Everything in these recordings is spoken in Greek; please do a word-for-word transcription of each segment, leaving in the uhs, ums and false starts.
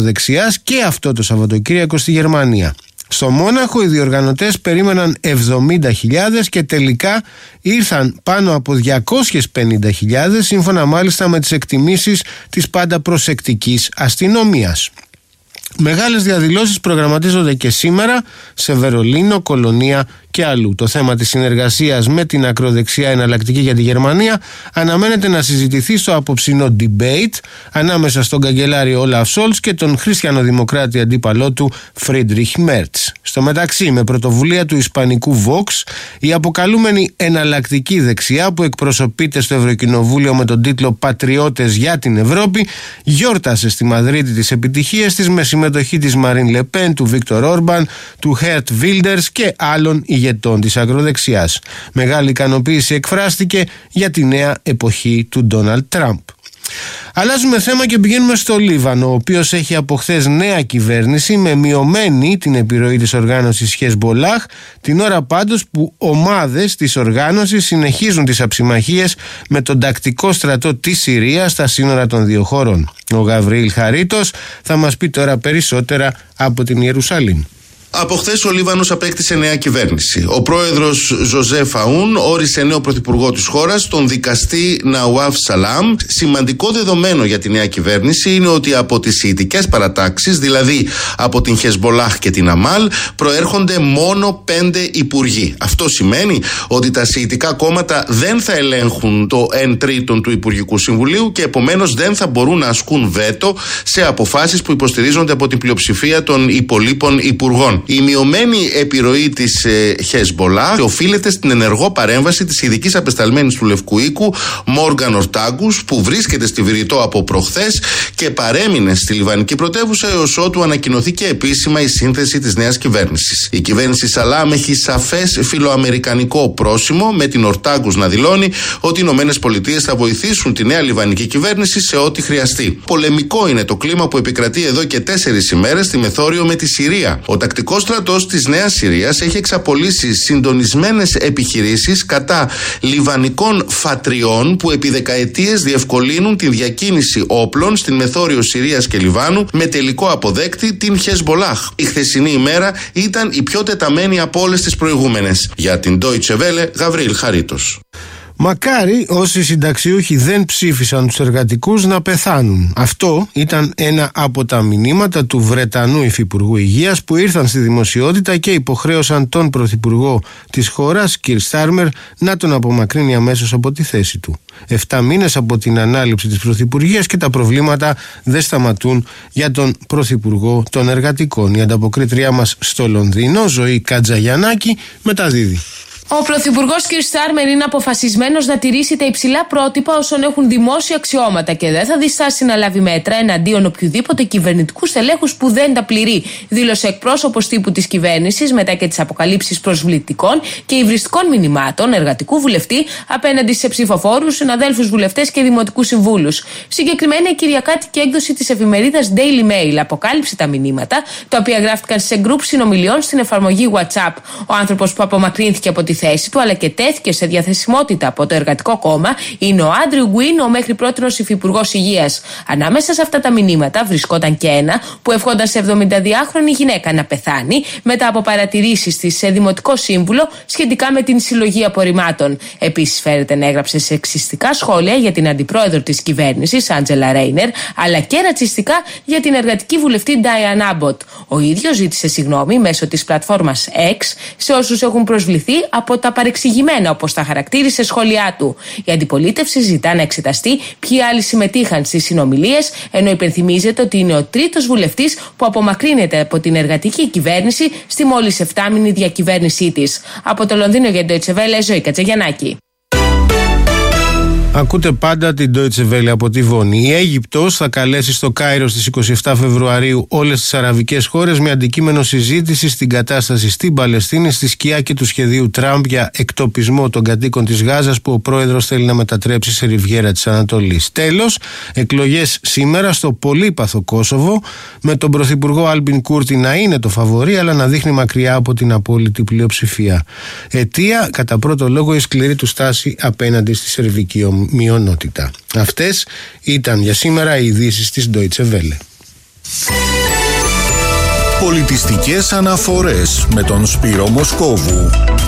δεξιάς και αυτό το Σαββατοκύριακο στη Γερμανία. Στο Μόναχο οι διοργανωτές περίμεναν εβδομήντα χιλιάδες και τελικά ήρθαν πάνω από διακόσιες πενήντα χιλιάδες, σύμφωνα μάλιστα με τις εκτιμήσεις της πάντα προσεκτικής αστυνομίας. Μεγάλες διαδηλώσεις προγραμματίζονται και σήμερα σε Βερολίνο, Κολονία και αλλού. Το θέμα της συνεργασίας με την ακροδεξιά εναλλακτική για τη Γερμανία αναμένεται να συζητηθεί στο απόψινό debate ανάμεσα στον καγκελάριο Όλαφ Σόλτς και τον χριστιανοδημοκράτη αντίπαλό του Φρίντριχ Μέρτς. Στο μεταξύ, με πρωτοβουλία του ισπανικού Vox, η αποκαλούμενη εναλλακτική δεξιά που εκπροσωπείται στο Ευρωκοινοβούλιο με τον τίτλο «Πατριώτες για την Ευρώπη» γιόρτασε στη Μαδρίτη τις επιτυχίες της με συμμετοχή της Μαρίν Λεπέν, του Βίκτορ Όρμπαν, του Χέρτ Βίλντερς και άλλων ηγετών της ακροδεξιάς. Μεγάλη ικανοποίηση εκφράστηκε για τη νέα εποχή του Ντόναλντ Τραμπ. Αλλάζουμε θέμα και πηγαίνουμε στο Λίβανο, ο οποίος έχει από χθες νέα κυβέρνηση με μειωμένη την επιρροή της οργάνωσης Χεσμπολάχ, την ώρα πάντως που ομάδες της οργάνωσης συνεχίζουν τις αψημαχίες με τον τακτικό στρατό της Συρίας στα σύνορα των δύο χωρών. Ο Γαβριήλ Χαρίτος θα μας πει τώρα περισσότερα από την Ιερουσαλήμ. Από χθες ο Λίβανος απέκτησε νέα κυβέρνηση. Ο πρόεδρος Ζωζέφ Αούν όρισε νέο πρωθυπουργό της χώρας, τον δικαστή Ναουάφ Σαλάμ. Σημαντικό δεδομένο για τη νέα κυβέρνηση είναι ότι από τις σιητικές παρατάξεις, δηλαδή από την Χεσμπολάχ και την Αμάλ, προέρχονται μόνο πέντε υπουργοί. Αυτό σημαίνει ότι τα σιητικά κόμματα δεν θα ελέγχουν το εν τρίτον του Υπουργικού Συμβουλίου και επομένως δεν θα μπορούν να ασκούν βέτο σε αποφάσεις που υποστηρίζονται από την πλειοψηφία των υπολείπων υπουργών. Η μειωμένη επιρροή της ε, Χεσμπολάχ οφείλεται στην ενεργό παρέμβαση της ειδικής απεσταλμένης του Λευκού Οίκου Μόργαν Ορτάγκους, που βρίσκεται στη Βηρητό από προχθές και παρέμεινε στη Λιβανική πρωτεύουσα έως ότου ανακοινωθεί και επίσημα η σύνθεση της νέας κυβέρνησης. Η κυβέρνηση Σαλάμ έχει σαφές φιλοαμερικανικό πρόσημο, με την Ορτάγκους να δηλώνει ότι οι Ηνωμένες Πολιτείες θα βοηθήσουν τη νέα λιβανική κυβέρνηση σε ό,τι χρειαστεί. Πολεμικό είναι το κλίμα που επικρατεί εδώ και τέσσερις ημέρες στη μεθόριο με τη Συρία. Ο τακτικός Ο στρατός της Νέας Συρίας έχει εξαπολύσει συντονισμένες επιχειρήσεις κατά λιβανικών φατριών που επί δεκαετίες διευκολύνουν τη διακίνηση όπλων στην μεθόριο Συρίας και Λιβάνου, με τελικό αποδέκτη την Χεσμπολάχ. Η χθεσινή ημέρα ήταν η πιο τεταμένη από όλες τις προηγούμενες. Για την Deutsche Welle, Γαβριήλ Χαρίτος. Μακάρι όσοι συνταξιούχοι δεν ψήφισαν τους εργατικούς να πεθάνουν. Αυτό ήταν ένα από τα μηνύματα του Βρετανού Υφυπουργού Υγείας που ήρθαν στη δημοσιότητα και υποχρέωσαν τον Πρωθυπουργό της χώρας, Κιρ Στάρμερ, να τον απομακρύνει αμέσως από τη θέση του. Εφτά μήνες από την ανάληψη της Πρωθυπουργίας και τα προβλήματα δεν σταματούν για τον Πρωθυπουργό των Εργατικών. Η ανταποκρίτριά μας στο Λονδίνο, Ζωή Κατζαγιαννάκη, μεταδίδει. Ο Πρωθυπουργός κ. Στάρμερ είναι αποφασισμένος να τηρήσει τα υψηλά πρότυπα όσων έχουν δημόσια αξιώματα και δεν θα διστάσει να λάβει μέτρα εναντίον οποιοδήποτε κυβερνητικού στελέχους που δεν τα πληρεί, δήλωσε εκπρόσωπος τύπου της κυβέρνησης μετά και τις αποκαλύψεις προσβλητικών και υβριστικών μηνυμάτων εργατικού βουλευτή απέναντι σε ψηφοφόρους, συναδέλφους βουλευτές και δημοτικούς συμβούλους. Συγκεκριμένα, η κυριακάτικη έκδοση της εφημερίδας Daily Mail αποκάλυψε τα μηνύματα, τα οποία γράφτηκαν σε γκρουπ συνομιλιών στην εφαρμογή WhatsApp. Ο άνθρωπος που απομακρύνθηκε από τη θέση του αλλά και τέθηκε σε διαθεσιμότητα από το Εργατικό Κόμμα είναι ο Άντριου Γκουίν, ο μέχρι πρότινος υφυπουργός υγείας. Ανάμεσα σε αυτά τα μηνύματα βρισκόταν και ένα που ευχόταν σε εβδομηνταδυάχρονη γυναίκα να πεθάνει μετά από παρατηρήσεις της σε δημοτικό σύμβουλο σχετικά με την συλλογή απορριμμάτων. Επίσης, φέρεται να έγραψε σεξιστικά σχόλια για την αντιπρόεδρο της κυβέρνησης, Άντζελα Ρέινερ, αλλά και ρατσιστικά για την εργατική βουλευτή Ντάιαν Άμποτ. Ο ίδιος ζήτησε συγγνώμη μέσω της πλατφόρμας X σε όσους έχουν προσβληθεί από τα παρεξηγημένα, όπως τα χαρακτήρισε, σχόλιά του. Η αντιπολίτευση ζητά να εξεταστεί ποιοι άλλοι συμμετείχαν στις συνομιλίες, ενώ υπενθυμίζεται ότι είναι ο τρίτος βουλευτής που απομακρύνεται από την εργατική κυβέρνηση στη μόλις εφτάμηνη διακυβέρνησή της. Από το Λονδίνο για την Deutsche Welle, Ζωή Κατζαγιαννάκη. Ακούτε πάντα την Deutsche Welle από τη Βόνη. Η Αίγυπτος θα καλέσει στο Κάιρο στις είκοσι επτά Φεβρουαρίου όλες τις αραβικές χώρες με αντικείμενο συζήτηση στην κατάσταση στην Παλαιστίνη, στη σκιά και του σχεδίου Τραμπ για εκτοπισμό των κατοίκων της Γάζας που ο πρόεδρος θέλει να μετατρέψει σε ριβιέρα της Ανατολής. Τέλος, εκλογές σήμερα στο πολύπαθο Κόσοβο, με τον πρωθυπουργό Άλμπιν Κούρτι να είναι το φαβορί αλλά να δείχνει μακριά από την απόλυτη πλειοψηφία. Αιτία, κατά πρώτο λόγο, η σκληρή του στάση απέναντι στη σερβική μειονότητα. Αυτές ήταν για σήμερα οι ειδήσεις της Deutsche Welle. Πολιτιστικές αναφορές με τον Σπύρο Μοσκόβου.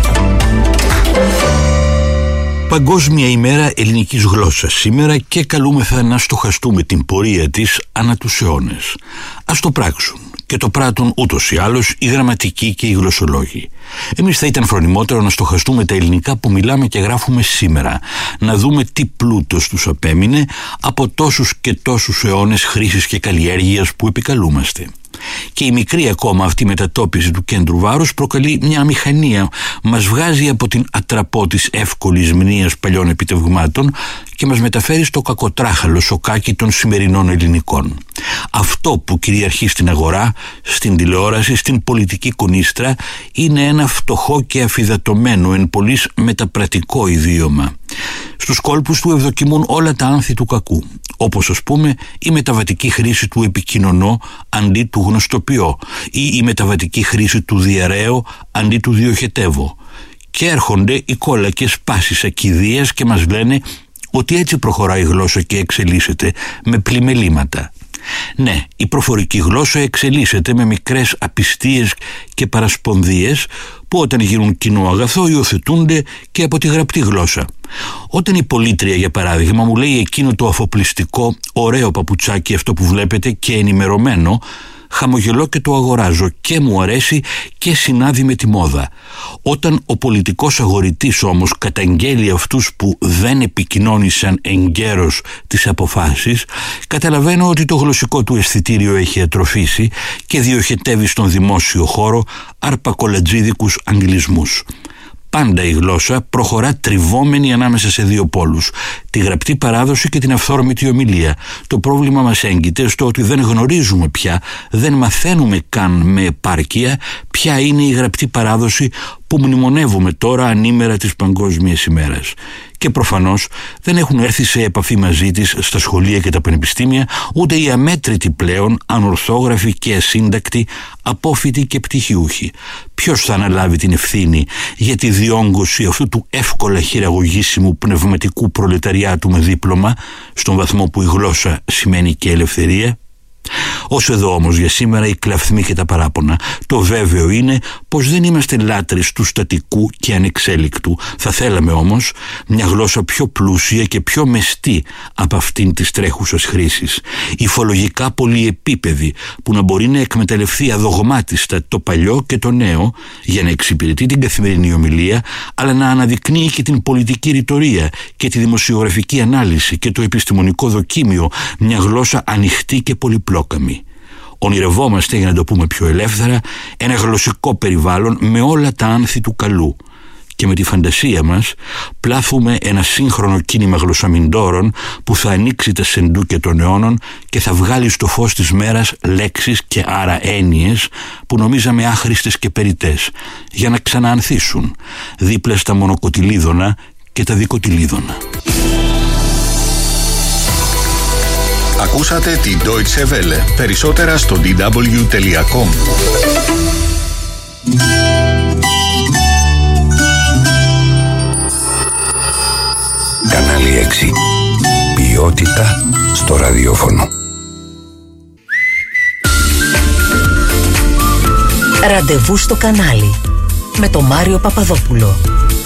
Παγκόσμια ημέρα ελληνικής γλώσσας σήμερα και καλούμεθα να στοχαστούμε την πορεία της ανά τους αιώνες. Ας το πράξουν και το πράττουν ούτως ή άλλως οι γραμματικοί και οι γλωσσολόγοι. Εμείς θα ήταν φρονιμότερο να στοχαστούμε τα ελληνικά που μιλάμε και γράφουμε σήμερα, να δούμε τι πλούτος τους απέμεινε από τόσους και τόσους αιώνες χρήσης και καλλιέργειας που επικαλούμαστε. Και η μικρή ακόμα αυτή μετατόπιση του κέντρου βάρους προκαλεί μια αμηχανία, μας βγάζει από την ατραπό της εύκολης μνήας παλιών επιτευγμάτων και μας μεταφέρει στο κακοτράχαλο σοκάκι των σημερινών ελληνικών. Αυτό που κυριαρχεί στην αγορά, στην τηλεόραση, στην πολιτική κονίστρα είναι ένα φτωχό και αφυδατωμένο εν πολλοίς μεταπρατικό ιδίωμα. Στους κόλπους του ευδοκιμούν όλα τα άνθη του κακού, όπως ας πούμε η μεταβατική χρήση του επικοινωνώ αντί του γνωστοποιώ ή η μεταβατική χρήση του διαρρέω αντί του διοχετεύω. Και έρχονται οι κόλακες πάσης ακιδείας και μας λένε ότι έτσι προχωράει η γλώσσα και εξελίσσεται με πλημελήματα. Ναι, η προφορική γλώσσα εξελίσσεται με μικρές απιστίες και παρασπονδίες που όταν γίνουν κοινό αγαθό υιοθετούνται και από τη γραπτή γλώσσα. Όταν η πολίτρια, για παράδειγμα, μου λέει εκείνο το αφοπλιστικό ωραίο παπουτσάκι αυτό που βλέπετε και ενημερωμένο, χαμογελώ και το αγοράζω και μου αρέσει και συνάδει με τη μόδα. Όταν ο πολιτικός αγορητής όμως καταγγέλει αυτούς που δεν επικοινώνησαν εγκαίρως τις αποφάσεις, καταλαβαίνω ότι το γλωσσικό του αισθητήριο έχει ατροφήσει και διοχετεύει στον δημόσιο χώρο αρπακολατζίδικους αγγλισμούς. Πάντα η γλώσσα προχωρά τριβόμενη ανάμεσα σε δύο πόλους, τη γραπτή παράδοση και την αυθόρμητη ομιλία. Το πρόβλημα μας έγκυται στο ότι δεν γνωρίζουμε πια, δεν μαθαίνουμε καν με επάρκεια ποια είναι η γραπτή παράδοση που μνημονεύουμε τώρα ανήμερα της Παγκόσμιας ημέρας. Και προφανώς δεν έχουν έρθει σε επαφή μαζί της στα σχολεία και τα πανεπιστήμια ούτε οι αμέτρητοι πλέον ανορθόγραφοι και ασύντακτοι απόφοιτοι και πτυχιούχοι. Ποιος θα αναλάβει την ευθύνη για τη διόγκωση αυτού του εύκολα χειραγωγήσιμου πνευματικού προλεταριάτου με δίπλωμα, στον βαθμό που η γλώσσα σημαίνει και ελευθερία? Όσο εδώ όμως για σήμερα οι κλαφθμοί και τα παράπονα, το βέβαιο είναι πως δεν είμαστε λάτρεις του στατικού και ανεξέλικτου. Θα θέλαμε όμως μια γλώσσα πιο πλούσια και πιο μεστή από αυτήν της τρέχουσας χρήσης, υφολογικά πολυεπίπεδη, που να μπορεί να εκμεταλλευτεί αδογμάτιστα το παλιό και το νέο για να εξυπηρετεί την καθημερινή ομιλία, αλλά να αναδεικνύει και την πολιτική ρητορία και τη δημοσιογραφική ανάλυση και το επιστημονικό δοκίμιο, μια γλώσσα ανοιχτή και πολυπλόκαμη. Ονειρευόμαστε, για να το πούμε πιο ελεύθερα, ένα γλωσσικό περιβάλλον με όλα τα άνθη του καλού. Και με τη φαντασία μας πλάθουμε ένα σύγχρονο κίνημα γλωσσαμιντόρων που θα ανοίξει τα σεντούκια των αιώνων και θα βγάλει στο φως της μέρας λέξεις και άρα έννοιες που νομίζαμε άχρηστες και περιττές, για να ξαναανθίσουν δίπλα στα μονοκοτυλίδωνα και τα δικοτυλίδωνα. Ακούσατε την Deutsche Welle. Περισσότερα στο ντι ντάμπλιου τελεία κομ. Κανάλι έξι. Ποιότητα στο ραδιόφωνο. Ραντεβού στο κανάλι με τον Μάριο Παπαδόπουλο.